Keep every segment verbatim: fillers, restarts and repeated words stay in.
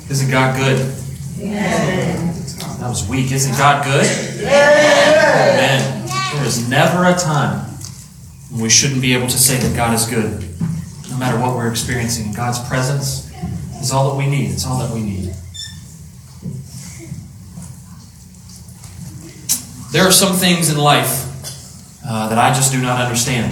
Isn't God good? Amen. That was weak. Isn't God good? Amen. There is never a time when we shouldn't be able to say that God is good. No matter what we're experiencing, God's presence is all that we need. It's all that we need. There are some things in life uh, that I just do not understand.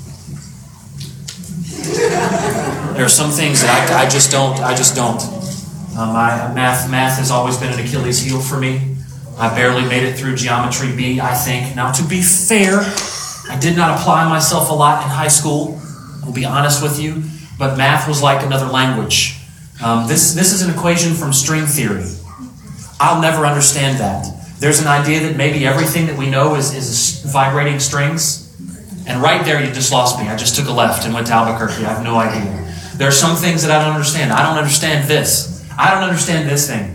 There are some things that I, I just don't. I just don't. Um, I, math, math has always been an Achilles heel for me. I barely made it through Geometry B, I think. Now, to be fair, I did not apply myself a lot in high school. I'll be honest with you. But math was like another language. Um, this, this is an equation from string theory. I'll never understand that. There's an idea that maybe everything that we know is, is vibrating strings. And right there, you just lost me. I just took a left and went to Albuquerque. I have no idea. There are some things that I don't understand. I don't understand this. I don't understand this thing.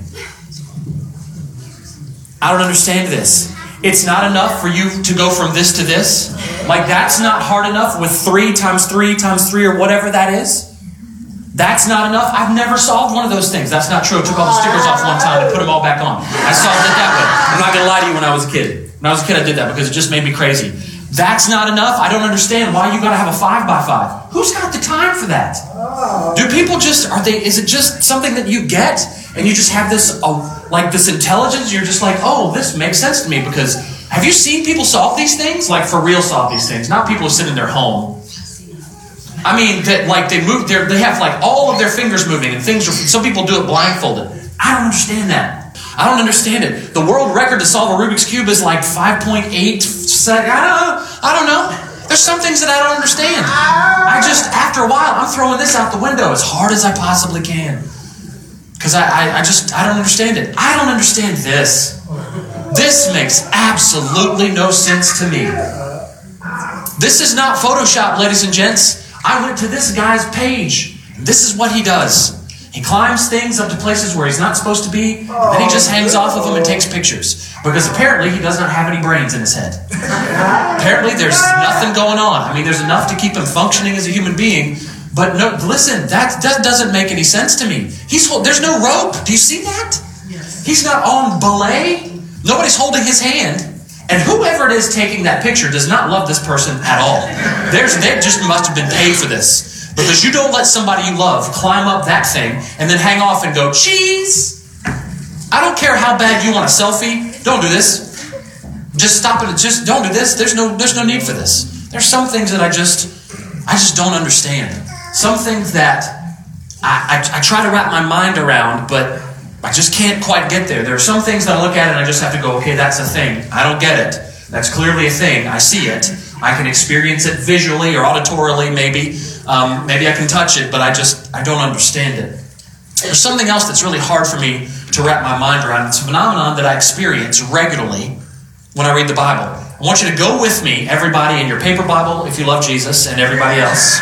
I don't understand this. It's not enough for you to go from this to this. Like, that's not hard enough with three times three times three or whatever that is. That's not enough. I've never solved one of those things. That's not true. I took all the stickers off one time and put them all back on. I solved it that way. I'm not going to lie to you when I was a kid. When I was a kid, I did that because it just made me crazy. That's not enough. I don't understand why you got to have a five by five. Who's got the time for that? Do people just, are they, is it just something that you get and you just have this, uh, like this intelligence? You're just like, oh, this makes sense to me because have you seen people solve these things? Like for real solve these things, not people who sit in their home. I mean, that like they move, they have like all of their fingers moving and things are, some people do it blindfolded. I don't understand that. I don't understand it. The world record to solve a Rubik's Cube is like five point eight seconds. I don't know. I don't know. There's some things that I don't understand. I just, after a while, I'm throwing this out the window as hard as I possibly can. Because I, I, I just, I don't understand it. I don't understand this. This makes absolutely no sense to me. This is not Photoshop, ladies and gents. I went to this guy's page. This is what he does. He climbs things up to places where he's not supposed to be, and then he just hangs off of them and takes pictures. Because apparently he does not have any brains in his head. Apparently there's nothing going on. I mean, there's enough to keep him functioning as a human being. But no, listen, that, that doesn't make any sense to me. He's There's no rope. Do you see that? Yes. He's not on belay. Nobody's holding his hand. And whoever it is taking that picture does not love this person at all. There's, they just must have been paid for this. Because you don't let somebody you love climb up that thing and then hang off and go, cheese. I don't care how bad you want a selfie. Don't do this. Just stop it. Just don't do this. There's no, there's no need for this. There's some things that I just, I just don't understand. Some things that I, I, I try to wrap my mind around, but I just can't quite get there. There are some things that I look at and I just have to go, okay, that's a thing. I don't get it. That's clearly a thing. I see it. I can experience it visually or auditorily, maybe. Um, maybe I can touch it, but I just, I don't understand it. There's something else that's really hard for me to wrap my mind around. It's a phenomenon that I experience regularly when I read the Bible. I want you to go with me, everybody, in your paper Bible, if you love Jesus, and everybody else.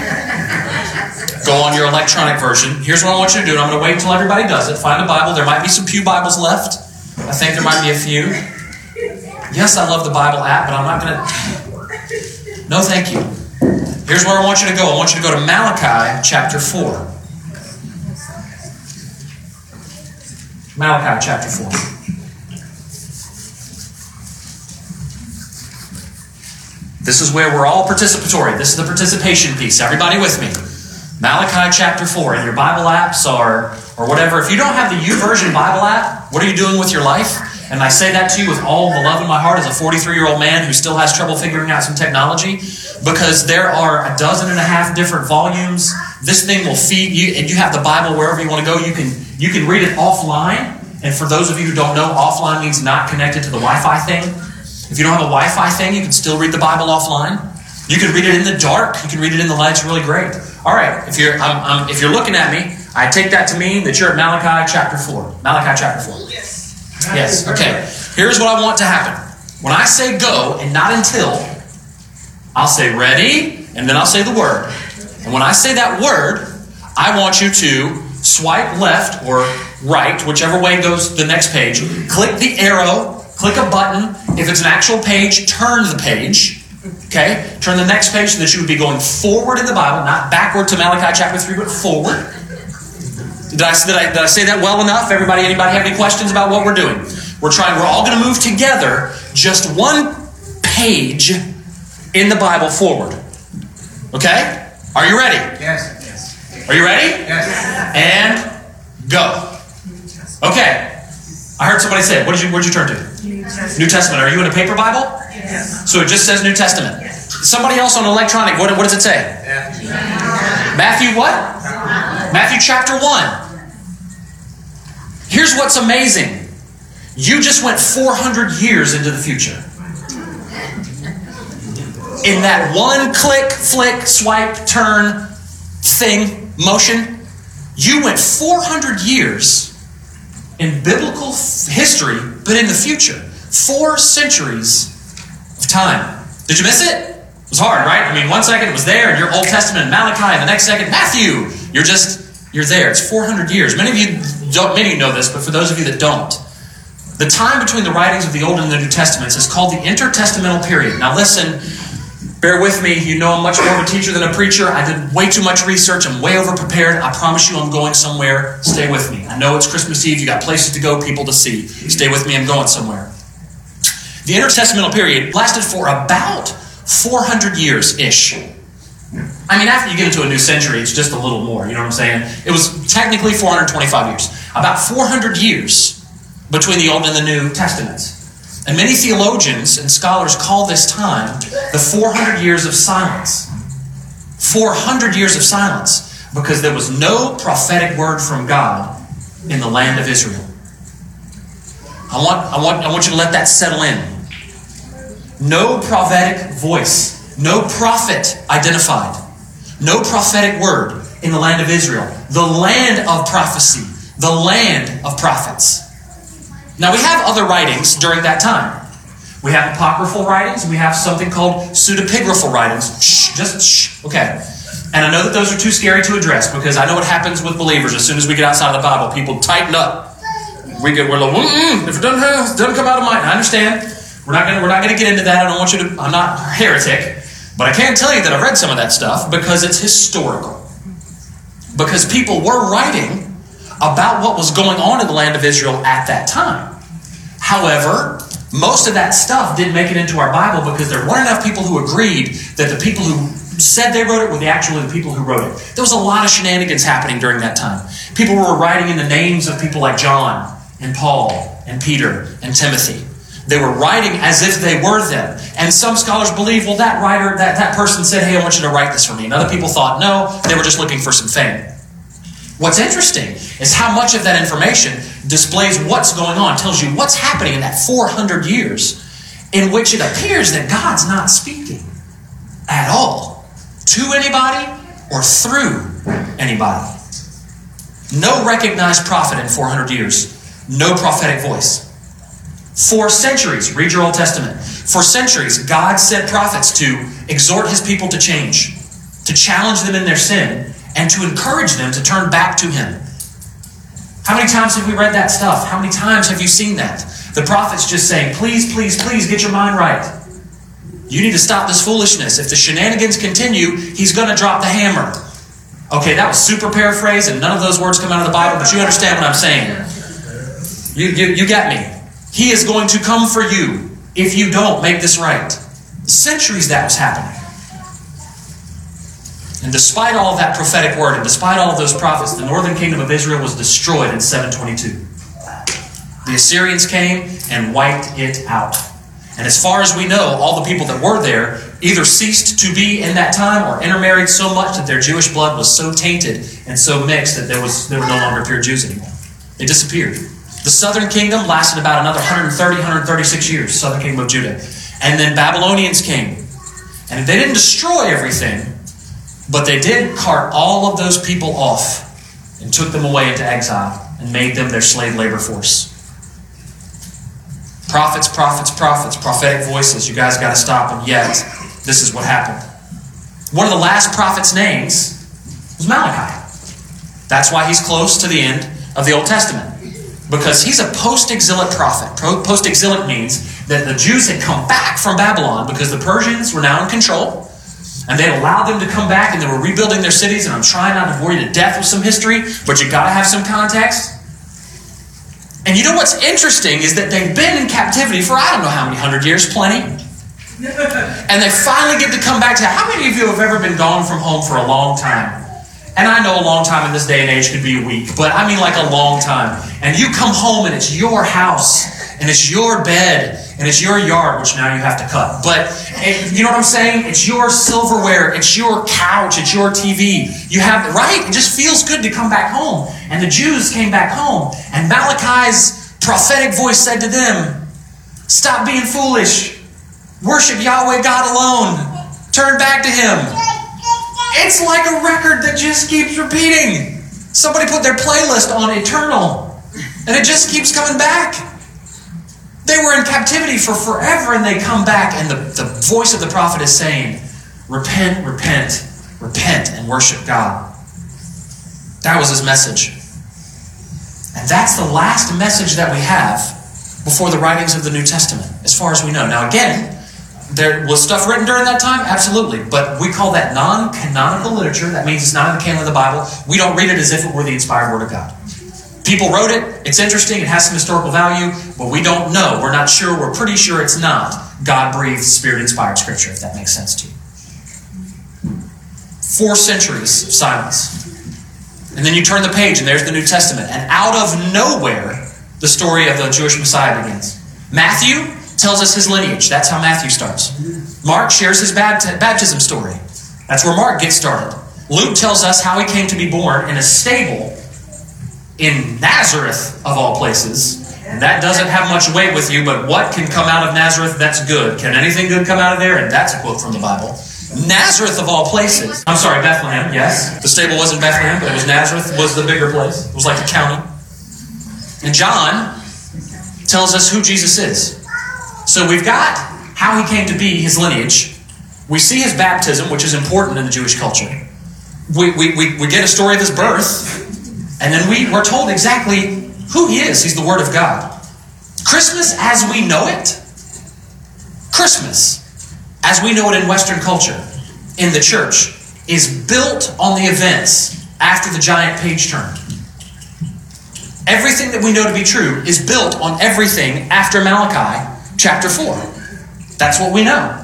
Go on your electronic version. Here's what I want you to do, and I'm going to wait until everybody does it. Find a Bible. There might be some pew Bibles left. I think there might be a few. Yes, I love the Bible app, but I'm not going to... No, thank you. Here's where I want you to go. I want you to go to Malachi chapter four. Malachi chapter four. This is where we're all participatory. This is the participation piece. Everybody with me. Malachi chapter four. And your Bible apps are, or whatever. If you don't have the YouVersion Bible app, what are you doing with your life? And I say that to you with all the love in my heart as a forty-three-year-old man who still has trouble figuring out some technology, because there are a dozen and a half different volumes. This thing will feed you, and you have the Bible wherever you want to go. You can you can read it offline. And for those of you who don't know, offline means not connected to the Wi-Fi thing. If you don't have a Wi-Fi thing, you can still read the Bible offline. You can read it in the dark. You can read it in the light. It's really great. All right, if you're um, um, if you're looking at me, I take that to mean that you're at Malachi chapter four. Malachi chapter four. Yes. Yes, okay. Here's what I want to happen. When I say go and not until, I'll say ready, and then I'll say the word. And when I say that word, I want you to swipe left or right, whichever way goes the next page. Click the arrow, click a button. If it's an actual page, turn the page. Okay? Turn the next page so that you would be going forward in the Bible, not backward to Malachi chapter three, but forward. Did I, did, I, did I say that well enough? Everybody, anybody have any questions about what we're doing? We're trying, we're all going to move together just one page in the Bible forward. Okay? Are you ready? Yes. Yes. Are you ready? Yes. And go. Okay. I heard somebody say it. What did you, where'd you turn to? New Testament. New Testament. Are you in a paper Bible? Yes. So it just says New Testament. Yes. Somebody else on electronic, what, what does it say? Yeah. Matthew what? Matthew chapter one. Here's what's amazing. You just went four hundred years into the future. In that one click, flick, swipe, turn, thing, motion, you went four hundred years in biblical f- history, but in the future. Four centuries of time. Did you miss it? It was hard, right? I mean, one second it was there, and you're Old Testament and Malachi, and the next second, Matthew. You're just, you're there. It's four hundred years. Many of you don't, many of you know this, but for those of you that don't, the time between the writings of the Old and the New Testaments is called the intertestamental period. Now listen, bear with me. You know I'm much more of a teacher than a preacher. I did way too much research. I'm way over-prepared. I promise you I'm going somewhere. Stay with me. I know it's Christmas Eve. You got places to go, people to see. Stay with me. I'm going somewhere. The intertestamental period lasted for about four hundred years-ish. I mean, after you get into a new century, it's just a little more. You know what I'm saying? It was technically four hundred twenty-five years. About four hundred years between the Old and the New Testaments. And many theologians and scholars call this time the four hundred years of silence. four hundred years of silence because there was no prophetic word from God in the land of Israel. I want, I want, I want you to let that settle in. No prophetic voice, no prophet identified, no prophetic word in the land of Israel. The land of prophecy, the land of prophets. Now we have other writings during that time. We have apocryphal writings, and we have something called pseudepigraphal writings. Shh, just shh, okay. And I know that those are too scary to address because I know what happens with believers as soon as we get outside of the Bible. People tighten up. We get, we're like, mm-mm, if it doesn't, have, it doesn't come out of mine. I understand. We're not going we're not going to get into that. I don't want you to, I'm not a heretic. But I can tell you that I've read some of that stuff because it's historical. Because people were writing about what was going on in the land of Israel at that time. However, most of that stuff didn't make it into our Bible because there weren't enough people who agreed that the people who said they wrote it were the actually the people who wrote it. There was a lot of shenanigans happening during that time. People were writing in the names of people like John and Paul and Peter and Timothy. They were writing as if they were them. And some scholars believe, well, that writer, that, that person said, hey, I want you to write this for me. And other people thought, no, they were just looking for some fame. What's interesting is how much of that information displays what's going on, tells you what's happening in that four hundred years in which it appears that God's not speaking at all to anybody or through anybody. No recognized prophet in four hundred years. No prophetic voice. For centuries, read your Old Testament. For centuries, God sent prophets to exhort his people to change, to challenge them in their sin, and to encourage them to turn back to him. How many times have we read that stuff? How many times have you seen that? The prophets just saying, please, please, please get your mind right. You need to stop this foolishness. If the shenanigans continue, he's going to drop the hammer. Okay, that was super paraphrased, and none of those words come out of the Bible, but you understand what I'm saying. You, you, you get me. He is going to come for you if you don't make this right. Centuries that was happening. And despite all of that prophetic word, and despite all of those prophets, the northern kingdom of Israel was destroyed in seven twenty-two. The Assyrians came and wiped it out. And as far as we know, all the people that were there either ceased to be in that time or intermarried so much that their Jewish blood was so tainted and so mixed that there was they were no longer pure Jews anymore. They disappeared. The southern kingdom lasted about another one hundred thirty, one hundred thirty-six years, southern kingdom of Judah. And then Babylonians came. And they didn't destroy everything, but they did cart all of those people off and took them away into exile and made them their slave labor force. Prophets, prophets, prophets, prophetic voices. You guys got to stop. And yet, this is what happened. One of the last prophets' names was Malachi. That's why he's close to the end of the Old Testament. Because he's a post-exilic prophet. Post-exilic means that the Jews had come back from Babylon because the Persians were now in control. And they allowed them to come back, and they were rebuilding their cities. And I'm trying not to bore you to death with some history, but you got to have some context. And you know what's interesting is that they've been in captivity for I don't know how many hundred years, plenty. And they finally get to come back to, how many of you have ever been gone from home for a long time? And I know a long time in this day and age could be a week, but I mean like a long time. And you come home and it's your house, and it's your bed, and it's your yard, which now you have to cut. But it, you know what I'm saying? It's your silverware, it's your couch, it's your T V. You have, right? It just feels good to come back home. And the Jews came back home, and Malachi's prophetic voice said to them, stop being foolish. Worship Yahweh God alone. Turn back to Him. It's like a record that just keeps repeating. Somebody put their playlist on Eternal, and it just keeps coming back. They were in captivity for forever, and they come back, and the, the voice of the prophet is saying, repent, repent, repent, and worship God. That was his message. And that's the last message that we have before the writings of the New Testament, as far as we know. Now again, there was stuff written during that time? Absolutely. But we call that non-canonical literature. That means it's not in the canon of the Bible. We don't read it as if it were the inspired Word of God. People wrote it. It's interesting. It has some historical value. But we don't know. We're not sure. We're pretty sure it's not God-breathed, Spirit-inspired Scripture, if that makes sense to you. Four centuries of silence. And then you turn the page and there's the New Testament. And out of nowhere, the story of the Jewish Messiah begins. Matthew tells us his lineage. That's how Matthew starts. Mark shares his bapt- baptism story. That's where Mark gets started. Luke tells us how he came to be born in a stable in Nazareth, of all places. And that doesn't have much weight with you, but what can come out of Nazareth that's good? Can anything good come out of there? And that's a quote from the Bible. Nazareth, of all places. I'm sorry, Bethlehem, yes. The stable wasn't Bethlehem, but it was Nazareth, was the bigger place. It was like the county. And John tells us who Jesus is. So we've got how he came to be, his lineage. We see his baptism, which is important in the Jewish culture. We, we, we, we get a story of his birth, and then we, we're told exactly who he is. He's the Word of God. Christmas as we know it, Christmas as we know it in Western culture, in the church, is built on the events after the giant page turned. Everything that we know to be true is built on everything after Malachi chapter four. That's what we know.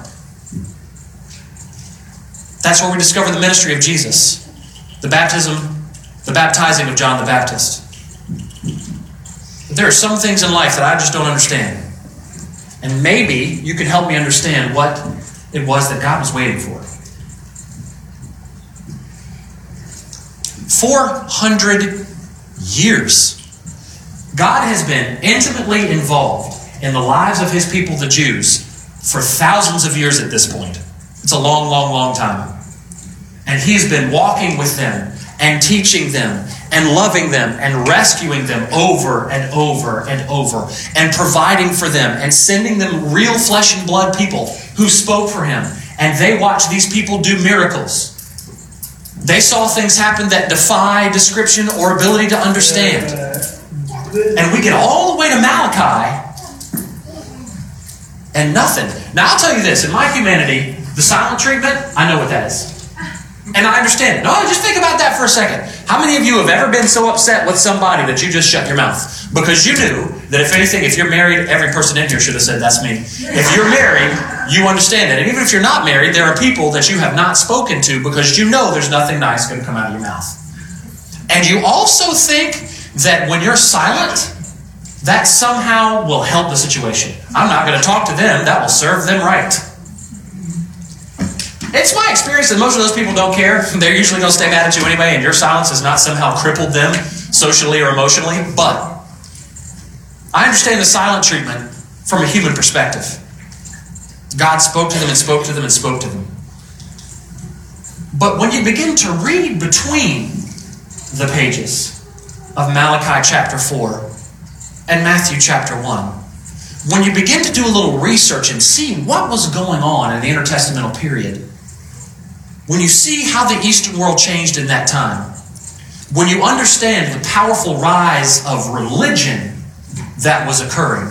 That's where we discover the ministry of Jesus. The baptism, the baptizing of John the Baptist. But there are some things in life that I just don't understand. And maybe you can help me understand what it was that God was waiting for. four hundred years. God has been intimately involved in the lives of his people, the Jews, for thousands of years at this point. It's a long, long, long time. And he's been walking with them and teaching them and loving them and rescuing them over and over and over and providing for them and sending them real flesh and blood people who spoke for him. And they watched these people do miracles. They saw things happen that defy description or ability to understand. And we get all the way to Malachi and nothing. Now I'll tell you this, in my humanity, the silent treatment, I know what that is. And I understand it. No, just think about that for a second. How many of you have ever been so upset with somebody that you just shut your mouth? Because you knew that if anything, if you're married, every person in here should have said, that's me. If you're married, you understand that. And even if you're not married, there are people that you have not spoken to because you know there's nothing nice going to come out of your mouth. And you also think that when you're silent, that somehow will help the situation. I'm not going to talk to them. That will serve them right. It's my experience that most of those people don't care. They're usually going to stay mad at you anyway, and your silence has not somehow crippled them socially or emotionally. But I understand the silent treatment from a human perspective. God spoke to them and spoke to them and spoke to them. But when you begin to read between the pages of Malachi chapter four and Matthew chapter one, when you begin to do a little research and see what was going on in the intertestamental period, when you see how the Eastern world changed in that time, when you understand the powerful rise of religion that was occurring,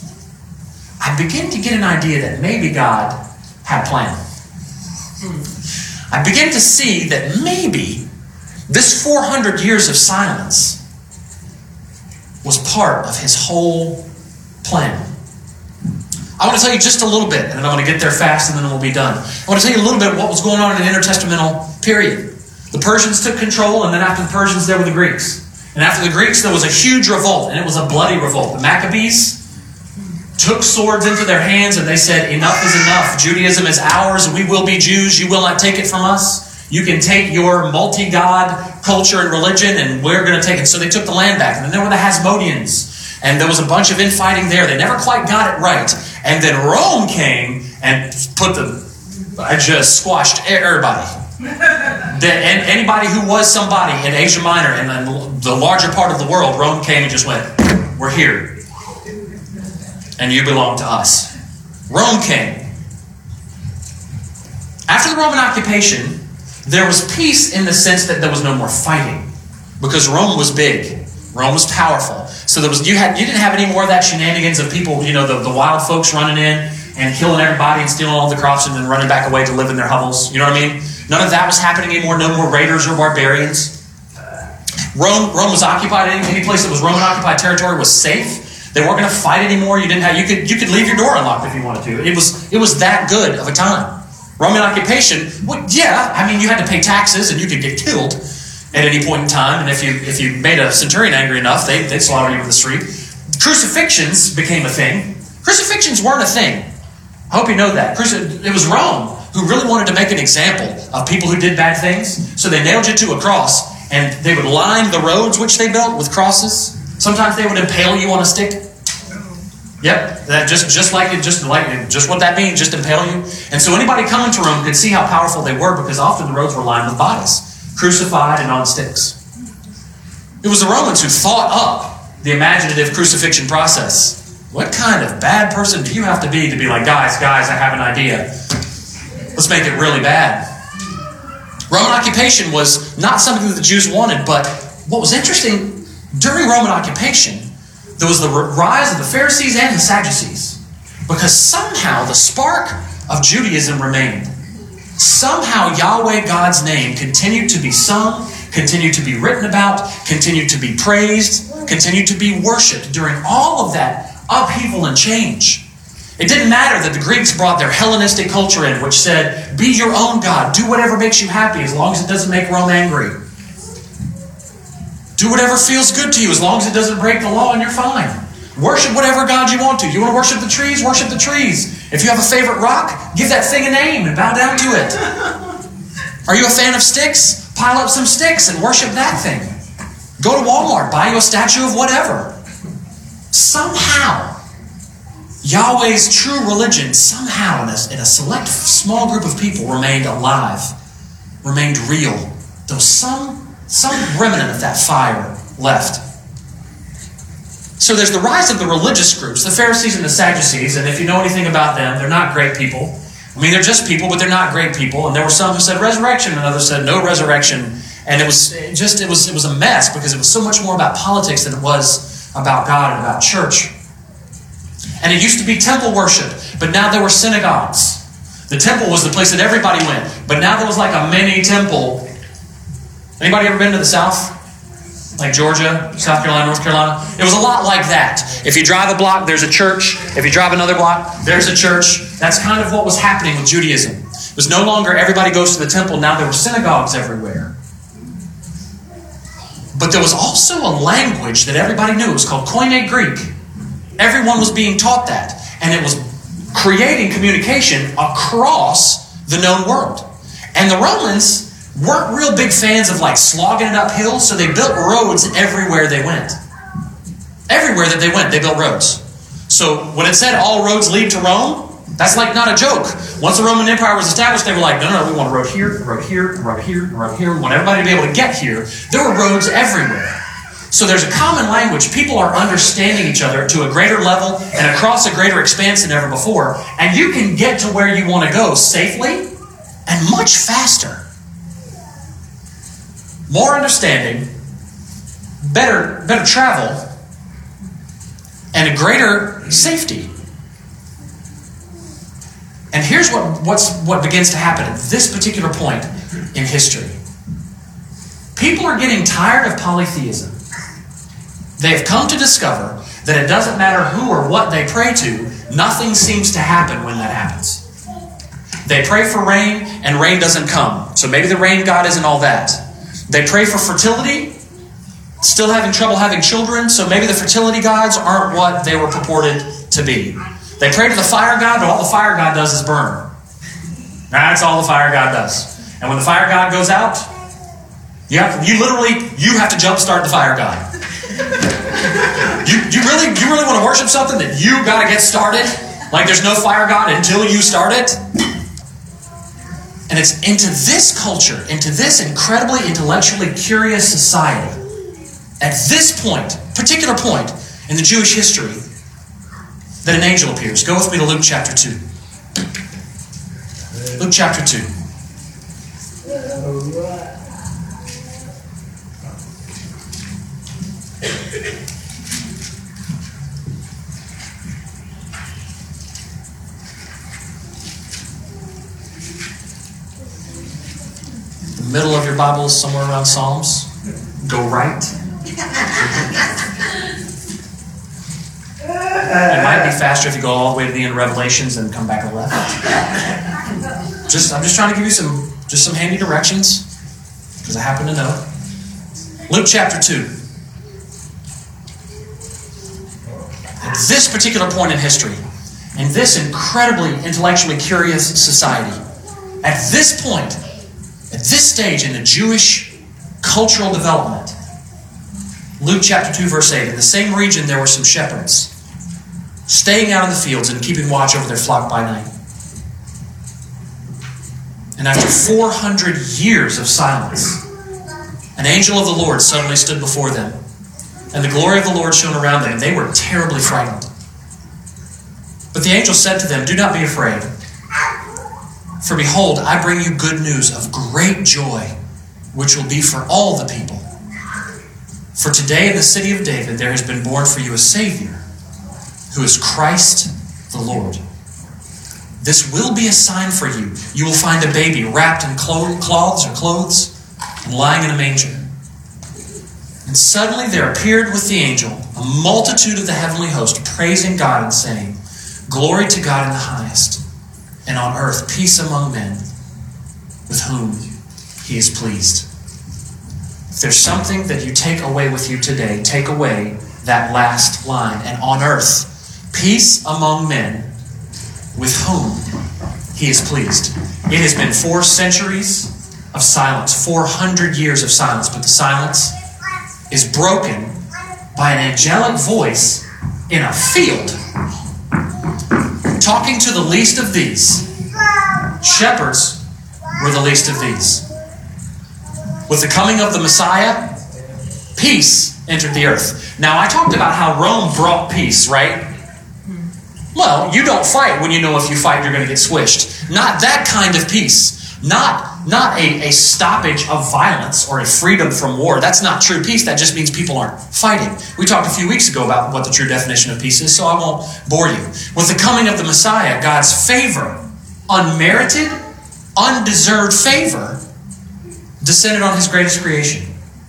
I begin to get an idea that maybe God had a plan. I begin to see that maybe this four hundred years of silence was part of his whole plan. I want to tell you just a little bit, and then I'm going to get there fast, and then we'll be done. I want to tell you a little bit of what was going on in the intertestamental period. The Persians took control, and then after the Persians, there were the Greeks. And after the Greeks, there was a huge revolt, and it was a bloody revolt. The Maccabees took swords into their hands, and they said, enough is enough. Judaism is ours, and we will be Jews. You will not take it from us. You can take your multi-god culture and religion, and we're going to take it. So they took the land back. And then there were the Hasmoneans. And there was a bunch of infighting there. They never quite got it right. And then Rome came and put the... I just squashed everybody. The, and anybody who was somebody in Asia Minor and then the larger part of the world, Rome came and just went, we're here. And you belong to us. Rome came. After the Roman occupation, there was peace in the sense that there was no more fighting. Because Rome was big. Rome was powerful. So there was you had you didn't have any more of that shenanigans of people, you know, the, the wild folks running in and killing everybody and stealing all the crops and then running back away to live in their hovels. You know what I mean? None of that was happening anymore. No more raiders or barbarians. Rome Rome was occupied. Any, any place that was Roman occupied territory was safe. They weren't going to fight anymore. You didn't have you could you could leave your door unlocked if you wanted to. It was it was that good of a time. Roman occupation, well, yeah, I mean you had to pay taxes and you could get killed at any point in time, and if you if you made a centurion angry enough, they, they'd slaughter you in the street. Crucifixions became a thing. Crucifixions weren't a thing. I hope you know that. It was Rome who really wanted to make an example of people who did bad things, so they nailed you to a cross, and they would line the roads which they built with crosses. Sometimes they would impale you on a stick. Yep, that just just like it, just like just what that means, just impale you. And so anybody coming to Rome could see how powerful they were because often the roads were lined with bodies, crucified and on sticks. It was the Romans who thought up the imaginative crucifixion process. What kind of bad person do you have to be to be like, guys, guys, I have an idea. Let's make it really bad. Roman occupation was not something that the Jews wanted, but what was interesting, during Roman occupation, there was the rise of the Pharisees and the Sadducees, because somehow the spark of Judaism remained. Somehow Yahweh, God's name, continued to be sung, continued to be written about, continued to be praised, continued to be worshipped during all of that upheaval and change. It didn't matter that the Greeks brought their Hellenistic culture in, which said, be your own God, do whatever makes you happy as long as it doesn't make Rome angry. Do whatever feels good to you as long as it doesn't break the law and you're fine. Worship whatever God you want to. You want to worship the trees? Worship the trees. If you have a favorite rock, give that thing a name and bow down to it. Are you a fan of sticks? Pile up some sticks and worship that thing. Go to Walmart, buy you a statue of whatever. Somehow, Yahweh's true religion, somehow in a, in a select small group of people, remained alive, remained real. There was some, some remnant of that fire left. So there's the rise of the religious groups, the Pharisees and the Sadducees, and if you know anything about them, they're not great people. I mean, they're just people, but they're not great people. And there were some who said resurrection, and others said no resurrection. And it was just, it was, it was a mess because it was so much more about politics than it was about God and about church. And it used to be temple worship, but now there were synagogues. The temple was the place that everybody went, but now there was like a mini temple. Anybody ever been to the South? Like Georgia, South Carolina, North Carolina? It was a lot like that. If you drive a block, there's a church. If you drive another block, there's a church. That's kind of what was happening with Judaism. It was no longer everybody goes to the temple. Now there were synagogues everywhere. But there was also a language that everybody knew. It was called Koine Greek. Everyone was being taught that. And it was creating communication across the known world. And the Romans weren't real big fans of like slogging it uphill, so they built roads everywhere they went. Everywhere that they went, they built roads. So when it said all roads lead to Rome, that's like not a joke. Once the Roman Empire was established, they were like, no, no, no, we want a road here, a road here, a road here, a road here. We want everybody to be able to get here. There were roads everywhere. So there's a common language. People are understanding each other to a greater level and across a greater expanse than ever before. And you can get to where you want to go safely and much faster. More understanding, better, better travel, and a greater safety. And here's what, what's, what begins to happen at this particular point in history. People are getting tired of polytheism. They have come to discover that it doesn't matter who or what they pray to, nothing seems to happen when that happens. They pray for rain, and rain doesn't come. So maybe the rain god isn't all that. They pray for fertility, still having trouble having children, so maybe the fertility gods aren't what they were purported to be. They pray to the fire god, but all the fire god does is burn. That's all the fire god does. And when the fire god goes out, you have to, you literally you have to jumpstart the fire god. You you really you really want to worship something that you got to get started? Like there's no fire god until you start it? And it's into this culture, into this incredibly intellectually curious society, at this point, particular point in the Jewish history, that an angel appears. Go with me to Luke chapter two. Luke chapter two. The middle of your Bible is somewhere around Psalms. Go right. It might be faster if you go all the way to the end of Revelations and come back left. Just, I'm just trying to give you some, just some handy directions, because I happen to know. Luke chapter two. At this particular point in history, in this incredibly intellectually curious society, at this point, at this stage in the Jewish cultural development, Luke chapter two, verse eight, in the same region there were some shepherds staying out in the fields and keeping watch over their flock by night. And after four hundred years of silence, an angel of the Lord suddenly stood before them, and the glory of the Lord shone around them, and they were terribly frightened. But the angel said to them, "Do not be afraid, for behold, I bring you good news of great joy, which will be for all the people. For today in the city of David there has been born for you a Savior, who is Christ the Lord. This will be a sign for you. You will find a baby wrapped in cloths or clothes and lying in a manger." And suddenly there appeared with the angel a multitude of the heavenly host, praising God and saying, "Glory to God in the highest, and on earth peace among men with whom he is pleased." If there's something that you take away with you today, take away that last line. And on earth, peace among men with whom he is pleased. It has been four centuries of silence, four hundred years of silence, but the silence is broken by an angelic voice in a field, talking to the least of these. Shepherds were the least of these. With the coming of the Messiah, peace entered the earth. Now, I talked about how Rome brought peace, right? Well, you don't fight when you know if you fight you're going to get swished. Not that kind of peace. Not, not a, a stoppage of violence or a freedom from war. That's not true peace. That just means people aren't fighting. We talked a few weeks ago about what the true definition of peace is, so I won't bore you. With the coming of the Messiah, God's favor, unmerited, undeserved favor, descended on his greatest creation.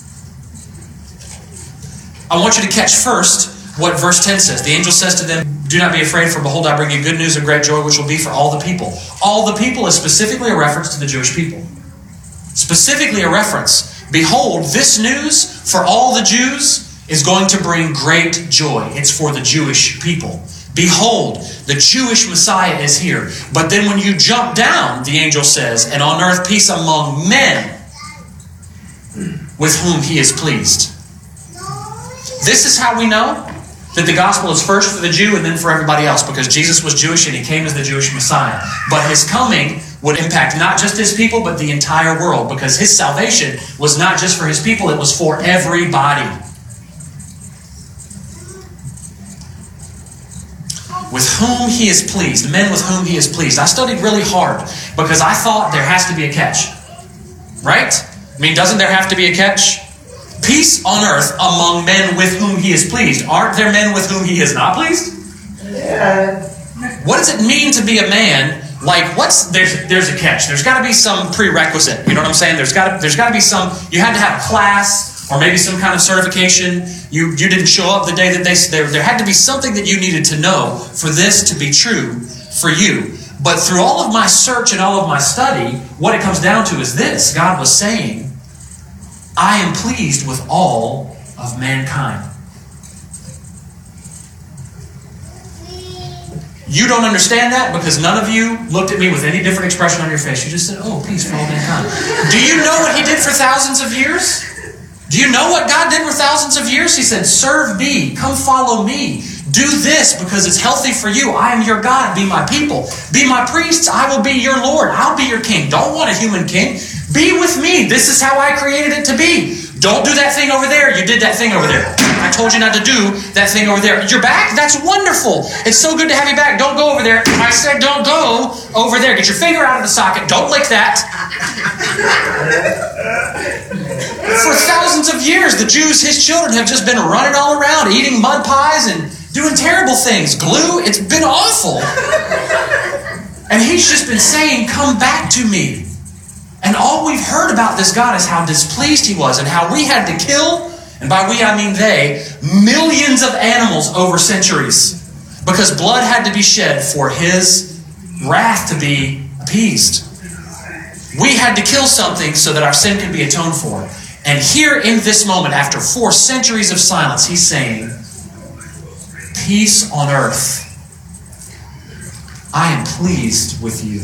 I want you to catch first what verse ten says. The angel says to them, "Do not be afraid, for behold, I bring you good news of great joy, which will be for all the people." All the people is specifically a reference to the Jewish people. Specifically a reference. Behold, this news for all the Jews is going to bring great joy. It's for the Jewish people. Behold, the Jewish Messiah is here. But then when you jump down, the angel says, "And on earth peace among men with whom he is pleased." This is how we know that the gospel is first for the Jew and then for everybody else, because Jesus was Jewish and he came as the Jewish Messiah. But his coming would impact not just his people, but the entire world, because his salvation was not just for his people, it was for everybody. With whom he is pleased, men with whom he is pleased. I studied really hard because I thought there has to be a catch. Right? I mean, doesn't there have to be a catch? Peace on earth among men with whom he is pleased. Aren't there men with whom he is not pleased? Yeah. What does it mean to be a man Like, what's, there's there's a catch. There's got to be some prerequisite. You know what I'm saying? There's got to there's got to be some, you had to have a class or maybe some kind of certification. You you didn't show up the day that they, there, there had to be something that you needed to know for this to be true for you. But through all of my search and all of my study, what it comes down to is this. God was saying, I am pleased with all of mankind. You don't understand that because none of you looked at me with any different expression on your face. You just said, oh, peace for all mankind. Do you know what he did for thousands of years? Do you know what God did for thousands of years? He said, serve me. Come follow me. Do this because it's healthy for you. I am your God. Be my people. Be my priests. I will be your Lord. I'll be your king. Don't want a human king. Be with me. This is how I created it to be. Don't do that thing over there. You did that thing over there. I told you not to do that thing over there. You're back? That's wonderful. It's so good to have you back. Don't go over there. I said don't go over there. Get your finger out of the socket. Don't lick that. For thousands of years, the Jews, his children, have just been running all around, eating mud pies and doing terrible things. Glue, it's been awful. And he's just been saying, come back to me. And all we've heard about this God is how displeased he was and how we had to kill, and by we I mean they, millions of animals over centuries because blood had to be shed for his wrath to be appeased. We had to kill something so that our sin could be atoned for. And here in this moment, after four centuries of silence, he's saying, peace on earth. I am pleased with you.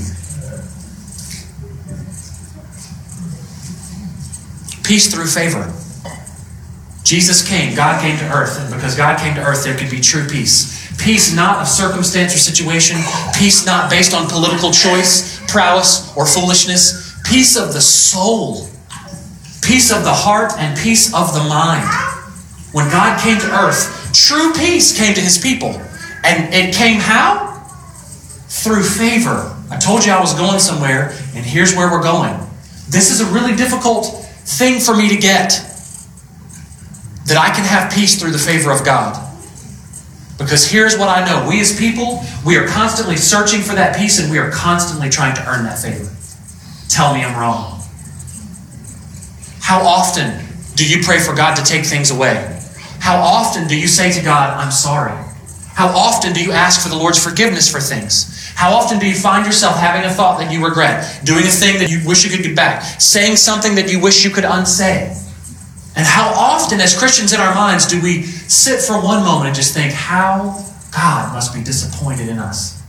Peace through favor. Jesus came, God came to earth, and because God came to earth, there could be true peace. Peace not of circumstance or situation, peace not based on political choice, prowess, or foolishness, peace of the soul, peace of the heart, and peace of the mind. When God came to earth, true peace came to his people. And it came how? Through favor. I told you I was going somewhere, and here's where we're going. This is a really difficult thing for me to get, that I can have peace through the favor of God. Because here's what I know. We as people, we are constantly searching for that peace and we are constantly trying to earn that favor. Tell me I'm wrong. How often do you pray for God to take things away? How often do you say to God, I'm sorry? How often do you ask for the Lord's forgiveness for things? How often do you find yourself having a thought that you regret, doing a thing that you wish you could get back, saying something that you wish you could unsay? And how often as Christians in our minds do we sit for one moment and just think, how God must be disappointed in us?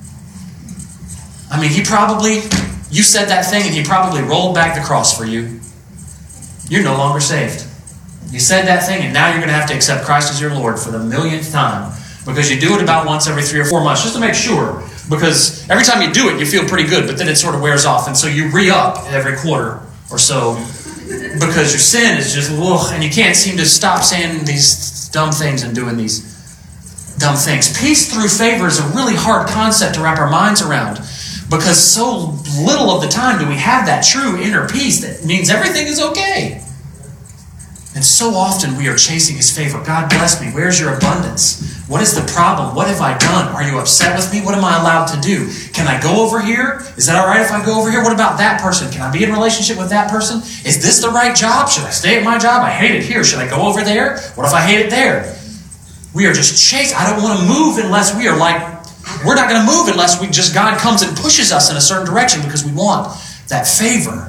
I mean, he probably, you said that thing and he probably rolled back the cross for you. You're no longer saved. You said that thing and now you're going to have to accept Christ as your Lord for the millionth time because you do it about once every three or four months just to make sure. Because every time you do it, you feel pretty good, but then it sort of wears off. And so you re-up every quarter or so because your sin is just, ugh, and you can't seem to stop saying these dumb things and doing these dumb things. Peace through favor is a really hard concept to wrap our minds around because so little of the time do we have that true inner peace that means everything is okay. And so often we are chasing his favor. God bless me. Where's your abundance? What is the problem? What have I done? Are you upset with me? What am I allowed to do? Can I go over here? Is that all right if I go over here? What about that person? Can I be in a relationship with that person? Is this the right job? Should I stay at my job? I hate it here. Should I go over there? What if I hate it there? We are just chasing. I don't want to move unless we are like, we're not going to move unless we just, God comes and pushes us in a certain direction because we want that favor.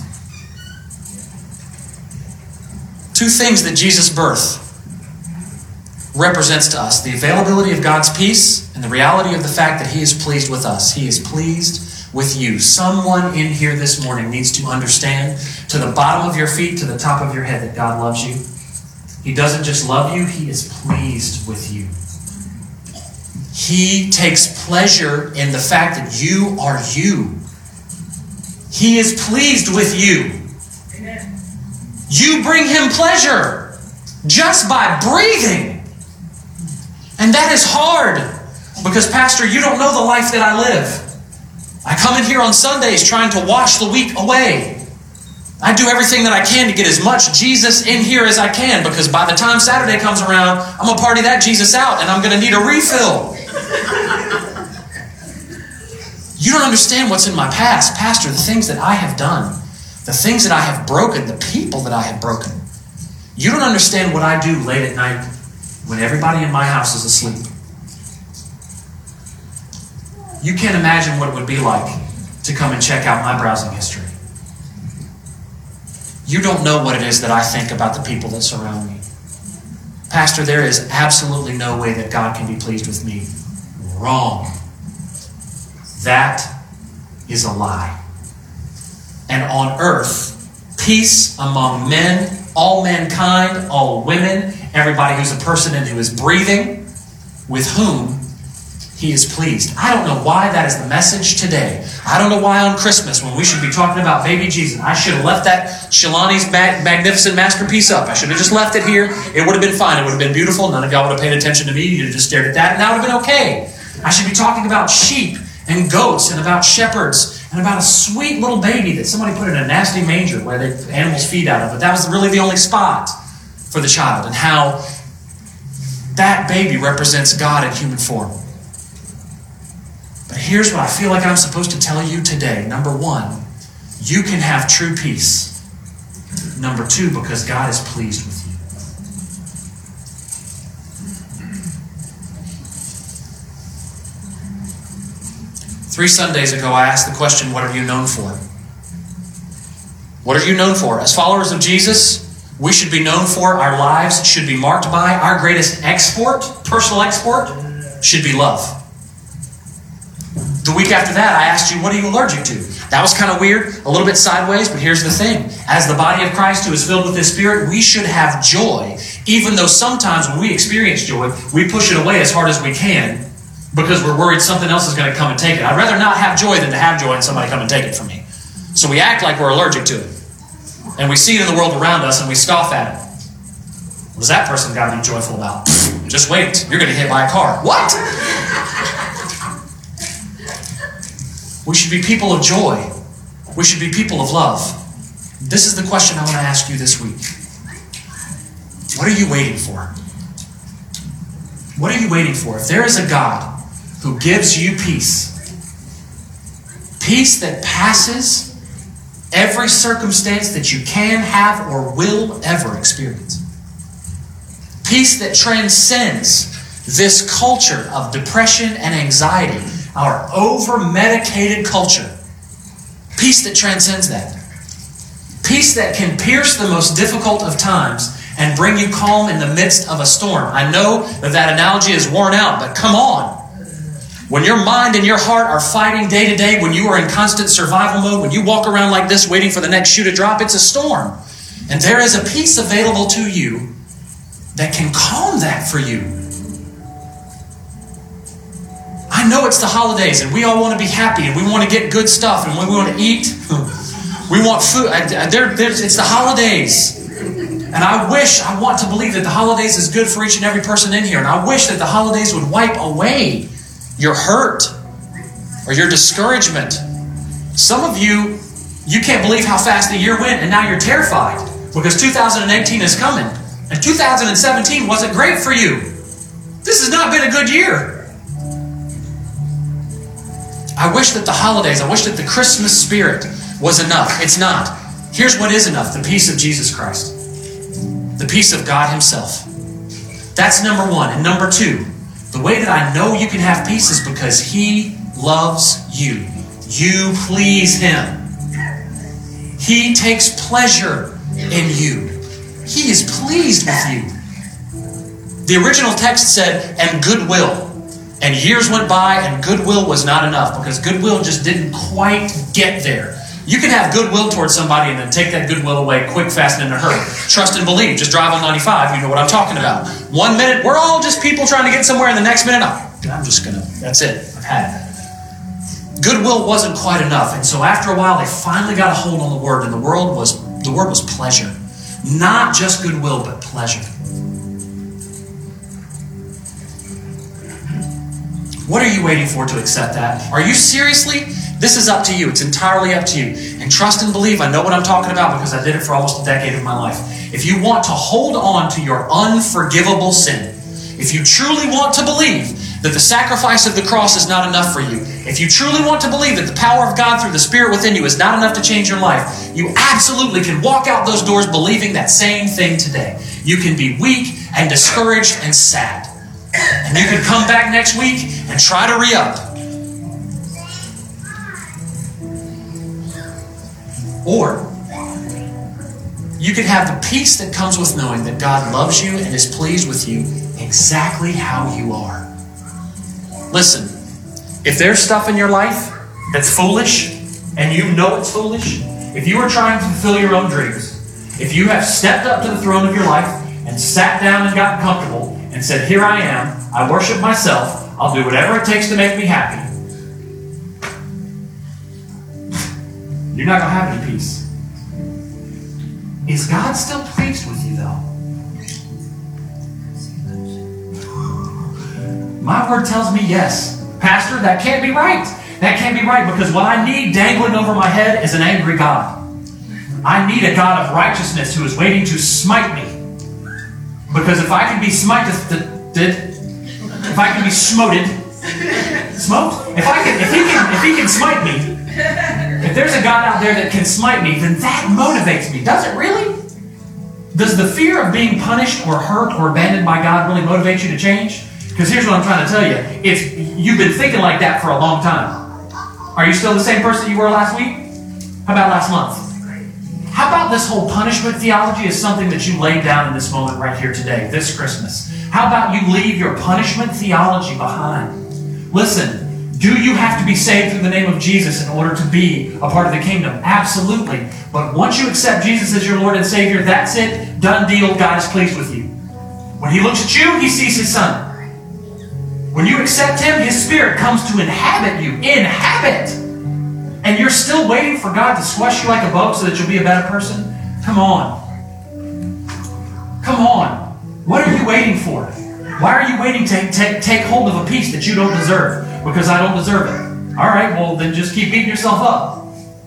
Two things that Jesus' birth represents to us: the availability of God's peace and the reality of the fact that he is pleased with us. He is pleased with you. Someone in here this morning needs to understand to the bottom of your feet, to the top of your head, that God loves you. He doesn't just love you, he is pleased with you. He takes pleasure in the fact that you are you. He is pleased with you. Amen. You bring him pleasure just by breathing. And that is hard because, Pastor, you don't know the life that I live. I come in here on Sundays trying to wash the week away. I do everything that I can to get as much Jesus in here as I can because by the time Saturday comes around, I'm going to party that Jesus out and I'm going to need a refill. You don't understand what's in my past. Pastor, the things that I have done, the things that I have broken, the people that I have broken. You don't understand what I do late at night when everybody in my house is asleep. You can't imagine what it would be like to come and check out my browsing history. You don't know what it is that I think about the people that surround me. Pastor, there is absolutely no way that God can be pleased with me. Wrong. That is a lie. And on earth, peace among men, all mankind, all women, everybody who's a person and who is breathing, with whom He is pleased. I don't know why that is the message today. I don't know why on Christmas, when we should be talking about baby Jesus, I should have left that Shalani's mag- magnificent masterpiece up. I should have just left it here. It would have been fine. It would have been beautiful. None of y'all would have paid attention to me. You'd have just stared at that, and that would have been okay. I should be talking about sheep and goats and about shepherds and about a sweet little baby that somebody put in a nasty manger where the animals feed out of. But that was really the only spot for the child, and how that baby represents God in human form. But here's what I feel like I'm supposed to tell you today. Number one, you can have true peace. Number two, because God is pleased with you. Three Sundays ago, I asked the question, what are you known for? What are you known for? As followers of Jesus, we should be known for, our lives should be marked by, our greatest export, personal export, should be love. The week after that, I asked you, what are you allergic to? That was kind of weird, a little bit sideways, but here's the thing. As the body of Christ who is filled with His Spirit, we should have joy, even though sometimes when we experience joy, we push it away as hard as we can because we're worried something else is going to come and take it. I'd rather not have joy than to have joy and somebody come and take it from me. So we act like we're allergic to it. And we see it in the world around us and we scoff at it. What does that person got to be joyful about? Just wait, you're going to get hit by a car. What? We should be people of joy. We should be people of love. This is the question I want to ask you this week. What are you waiting for? What are you waiting for? If there is a God who gives you peace, peace that passes every circumstance that you can have or will ever experience, peace that transcends this culture of depression and anxiety, our over-medicated culture. Peace that transcends that. Peace that can pierce the most difficult of times and bring you calm in the midst of a storm. I know that that analogy is worn out, but come on. When your mind and your heart are fighting day to day, when you are in constant survival mode, when you walk around like this waiting for the next shoe to drop, it's a storm. And there is a peace available to you that can calm that for you. I know it's the holidays and we all want to be happy and we want to get good stuff and when we want to eat, we want food. There, it's the holidays. And I wish, I want to believe that the holidays is good for each and every person in here. And I wish that the holidays would wipe away your hurt or your discouragement. Some of you, you can't believe how fast the year went and now you're terrified because two thousand eighteen is coming. And two thousand seventeen wasn't great for you. This has not been a good year. I wish that the holidays, I wish that the Christmas spirit was enough. It's not. Here's what is enough. The peace of Jesus Christ. The peace of God Himself. That's number one. And number two, the way that I know you can have peace is because He loves you. You please Him. He takes pleasure in you. He is pleased with you. The original text said, and goodwill. And years went by and goodwill was not enough because goodwill just didn't quite get there. You can have goodwill towards somebody and then take that goodwill away quick, fast, and in a hurry. Trust and believe. Just drive on ninety-five. You know what I'm talking about. One minute, we're all just people trying to get somewhere, and the next minute, oh, I'm just going to, that's it. I've had it. Goodwill wasn't quite enough. And so after a while, they finally got a hold on the word, and the word was, the word was pleasure. Not just goodwill, but pleasure. What are you waiting for to accept that? Are you seriously? This is up to you. It's entirely up to you. And trust and believe, I know what I'm talking about because I did it for almost a decade of my life. If you want to hold on to your unforgivable sin, if you truly want to believe that the sacrifice of the cross is not enough for you, if you truly want to believe that the power of God through the Spirit within you is not enough to change your life, you absolutely can walk out those doors believing that same thing today. You can be weak and discouraged and sad. And you can come back next week and try to re-up. Or you can have the peace that comes with knowing that God loves you and is pleased with you exactly how you are. Listen, if there's stuff in your life that's foolish and you know it's foolish, if you are trying to fulfill your own dreams, if you have stepped up to the throne of your life and sat down and gotten comfortable and said, here I am, I worship myself, I'll do whatever it takes to make me happy, you're not going to have any peace. Is God still pleased with you, though? My word tells me yes. Pastor, that can't be right. That can't be right because what I need dangling over my head is an angry God. I need a God of righteousness who is waiting to smite me. Because if I can be smited, if I can be smoted, smote? If I can, if he can, if he can smite me, if there's a God out there that can smite me, then that motivates me. Does it really? Does the fear of being punished or hurt or abandoned by God really motivate you to change? Because here's what I'm trying to tell you. If you've been thinking like that for a long time, are you still the same person you were last week? How about last month? How about this whole punishment theology is something that you laid down in this moment right here today, this Christmas? How about you leave your punishment theology behind? Listen. Do you have to be saved through the name of Jesus in order to be a part of the kingdom? Absolutely. But once you accept Jesus as your Lord and Savior, that's it. Done deal. God is pleased with you. When He looks at you, He sees His Son. When you accept Him, His Spirit comes to inhabit you. Inhabit! And you're still waiting for God to squash you like a bug so that you'll be a better person? Come on. Come on. What are you waiting for? Why are you waiting to take, take hold of a peace that you don't deserve? Because I don't deserve it. All right, well, then just keep beating yourself up.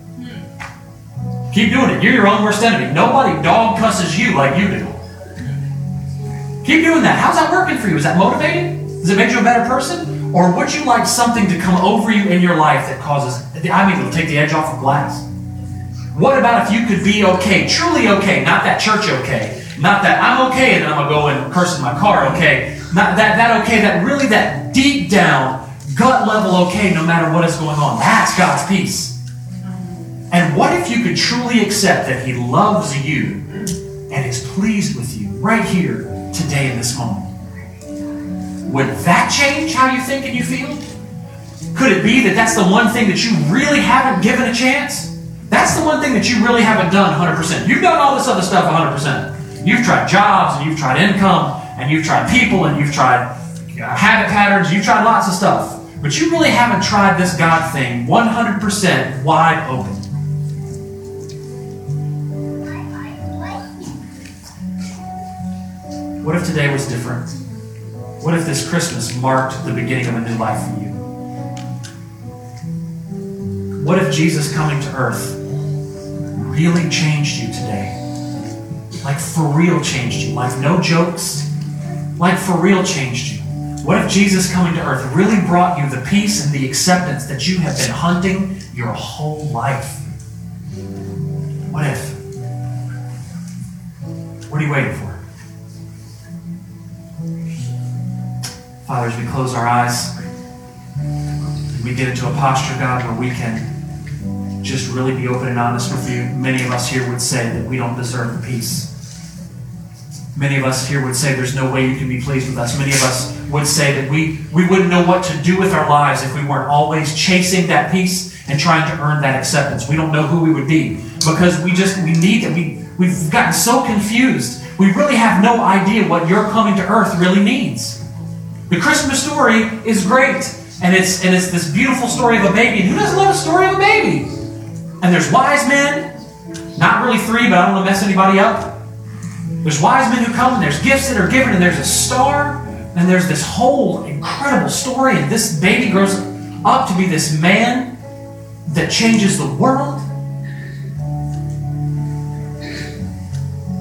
Keep doing it. You're your own worst enemy. Nobody dog cusses you like you do. Keep doing that. How's that working for you? Is that motivating? Does it make you a better person? Or would you like something to come over you in your life that causes, I mean, it'll take the edge off of glass? What about if you could be okay, truly okay, not that church okay, not that I'm okay and then I'm going to go and curse in my car okay, not that, that okay, that really that deep down, gut level okay no matter what is going on. That's God's peace. And what if you could truly accept that He loves you and is pleased with you right here, today, in this moment? Would that change how you think and you feel? Could it be that that's the one thing that you really haven't given a chance? That's the one thing that you really haven't done one hundred percent. You've done all this other stuff one hundred percent. You've tried jobs, and you've tried income, and you've tried people, and you've tried habit patterns, you've tried lots of stuff. But you really haven't tried this God thing one hundred percent wide open. What if today was different? What if this Christmas marked the beginning of a new life for you? What if Jesus coming to earth really changed you today? Like for real changed you. Like no jokes. Like for real changed you. What if Jesus coming to earth really brought you the peace and the acceptance that you have been hunting your whole life? What if? What are you waiting for? Father, as we close our eyes, we get into a posture, God, where we can just really be open and honest with you. Many of us here would say that we don't deserve the peace. Many of us here would say there's no way you can be pleased with us. Many of us would say that we, we wouldn't know what to do with our lives if we weren't always chasing that peace and trying to earn that acceptance. We don't know who we would be because we just, we need it. We, we've gotten so confused. We really have no idea what your coming to earth really means. The Christmas story is great, and it's, and it's this beautiful story of a baby. And who doesn't love a story of a baby? And there's wise men, not really three, but I don't want to mess anybody up. There's wise men who come, and there's gifts that are given, and there's a star, and there's this whole incredible story, and this baby grows up to be this man that changes the world.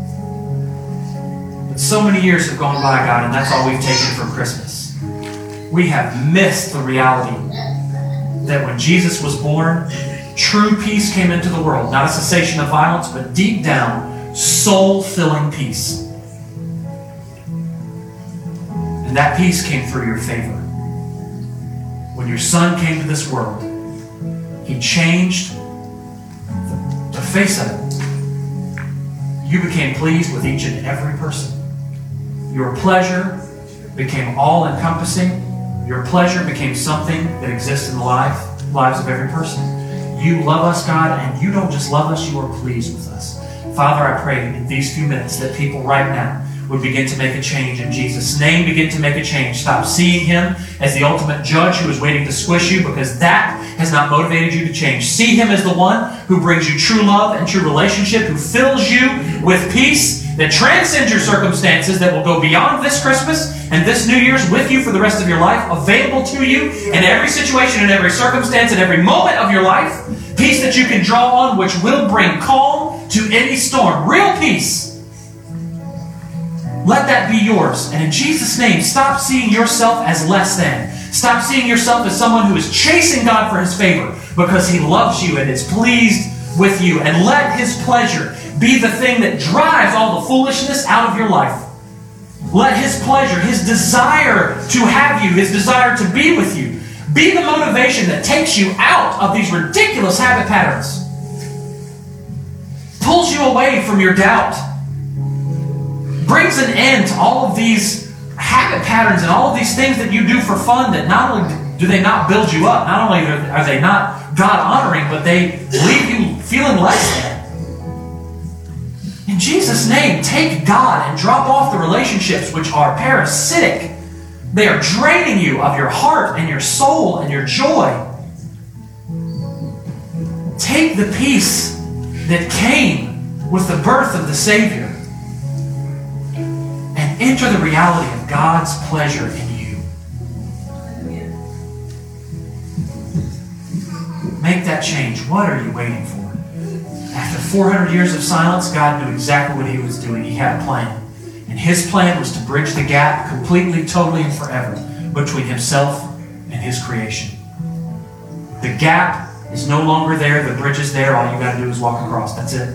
But so many years have gone by, God, and that's all we've taken from Christmas. we have missed the reality that when Jesus was born, true peace came into the world. Not a cessation of violence, but deep down, soul-filling peace. And that peace came through your favor. When your Son came to this world, He changed the, the face of it. You became pleased with each and every person. Your pleasure became all-encompassing. Your pleasure became something that exists in the life, lives of every person. You love us, God, and you don't just love us, you are pleased with us. Father, I pray in these few minutes that people right now would begin to make a change in Jesus' name. Begin to make a change. Stop seeing Him as the ultimate judge who is waiting to squish you, because that has not motivated you to change. See Him as the one who brings you true love and true relationship, who fills you with peace that transcends your circumstances, that will go beyond this Christmas and this New Year's with you for the rest of your life, available to you in every situation, in every circumstance, in every moment of your life. Peace that you can draw on, which will bring calm to any storm. Real peace. Let that be yours. And in Jesus' name, stop seeing yourself as less than. Stop seeing yourself as someone who is chasing God for His favor because He loves you and is pleased with you. And let His pleasure be the thing that drives all the foolishness out of your life. Let His pleasure, His desire to have you, His desire to be with you, be the motivation that takes you out of these ridiculous habit patterns. Pulls you away from your doubt. Brings an end to all of these habit patterns and all of these things that you do for fun that not only do they not build you up, not only are they not God-honoring, but they leave you feeling less than. In Jesus' name, take God and drop off the relationships which are parasitic. They are draining you of your heart and your soul and your joy. Take the peace that came with the birth of the Savior and enter the reality of God's pleasure in you. Make that change. What are you waiting for? After four hundred years of silence, God knew exactly what He was doing. He had a plan. And His plan was to bridge the gap completely, totally, and forever between Himself and His creation. The gap is no longer there. The bridge is there. All you got to do is walk across. That's it.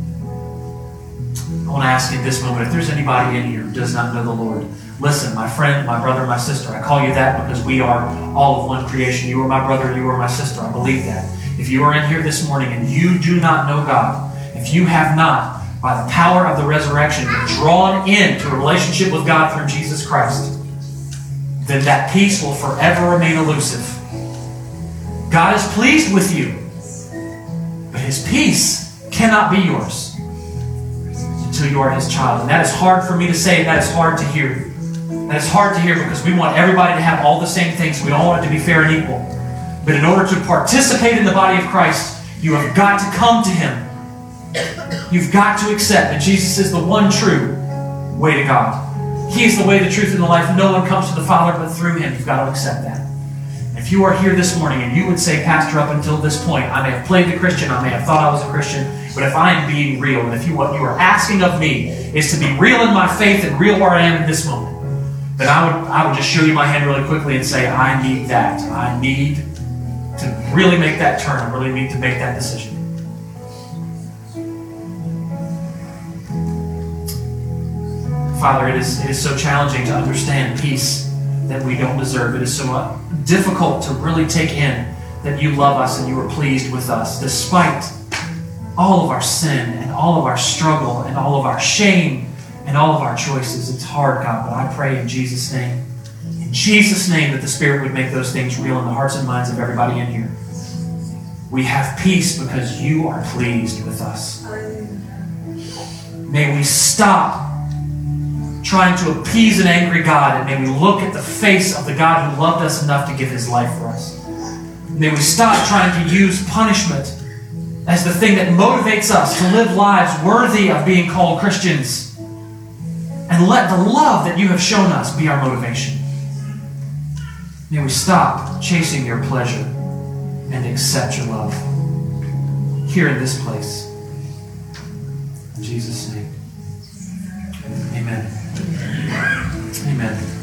I want to ask you in this moment, if there's anybody in here who does not know the Lord, listen, my friend, my brother, my sister, I call you that because we are all of one creation. You are my brother, you are my sister. I believe that. If you are in here this morning and you do not know God, if you have not, by the power of the resurrection, been drawn into a relationship with God through Jesus Christ, then that peace will forever remain elusive. God is pleased with you, but His peace cannot be yours until you are His child. And that is hard for me to say, and that is hard to hear. That is hard to hear because we want everybody to have all the same things. We all want it to be fair and equal. But in order to participate in the body of Christ, you have got to come to Him. You've got to accept that Jesus is the one true way to God. He is the way, the truth, and the life. No one comes to the Father but through Him. You've got to accept that. And if you are here this morning and you would say, Pastor, up until this point, I may have played the Christian, I may have thought I was a Christian, but if I am being real, and if you, what you are asking of me is to be real in my faith and real where I am in this moment, then I would, I would just show you my hand really quickly and say, I need that. I need to really make that turn. I really need to make that decision. Father, it is, it is so challenging to understand peace that we don't deserve. It is so uh, difficult to really take in that you love us and you are pleased with us despite all of our sin and all of our struggle and all of our shame and all of our choices. It's hard, God, but I pray in Jesus' name, in Jesus' name, that the Spirit would make those things real in the hearts and minds of everybody in here. We have peace because you are pleased with us. May we stop trying to appease an angry God, and may we look at the face of the God who loved us enough to give His life for us. May we stop trying to use punishment as the thing that motivates us to live lives worthy of being called Christians. And let the love that you have shown us be our motivation. May we stop chasing your pleasure and accept your love here in this place. In Jesus' name. Amen. Amen.